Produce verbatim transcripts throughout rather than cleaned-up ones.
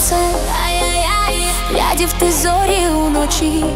сонце, глядів ти зорі уночі.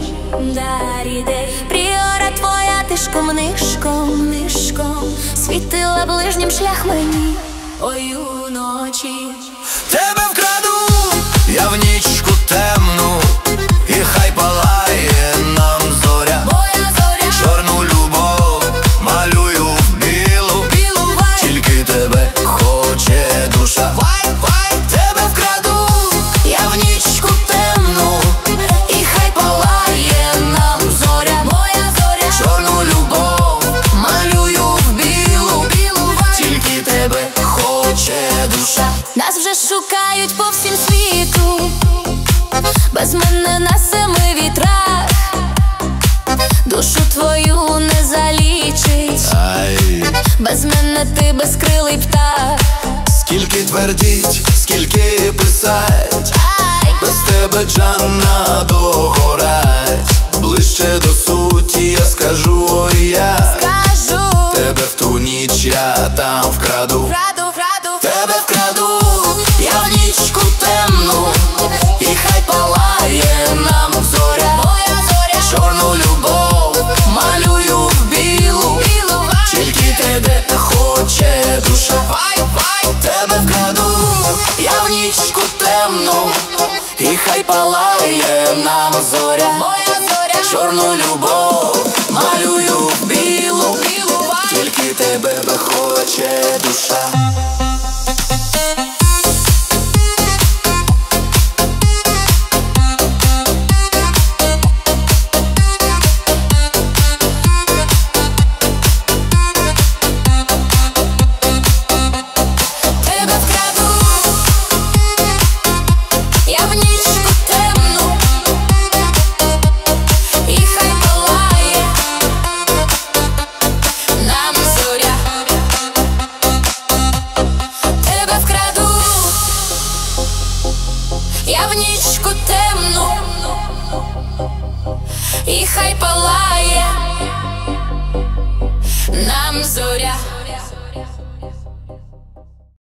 Пріора твоя тишком нишком, нишком світила ближнім шлях мені, ой, уночі. Тебе вкраду я в нічку темну, і хай палає нам зоря. Моя зоря, чорну любов малюю в білу, білу вай, тільки тебе хоче душа. Вай, вай, тебе вкраду я в нічку темну, і хай палає нам зоря. Моя зоря, чорну любов малюю в білу, білу вай, тільки тебе хоче душа. нас вже шукають по всім світу, без мене на семи вітрах. Душу твою не залічить, Ай, без мене ти безкрилий птах. скільки твердіть, скільки писать, Ай, без тебе Джанна догорать. Ближче до суті я скажу, ой, я кажу, тебе в ту ніч я там вкраду. вкраду, вкраду, Тебе вкраду я в нічку темну, і хай палає нам зоря. моя зоря, Чорну любов малюю в білу, білу вай, тільки тебе хоче душа. вай, вай, Тебе вкраду я в нічку темну, і хай палає нам зоря. моя зоря, Чорну любов малюю в білу, білу вай, тільки тебе хоче душа. тебе вкраду я в нічку темну, і хай палає нам зоря. Тебе вкраду я в нічку темну, і хай палає нам зоря.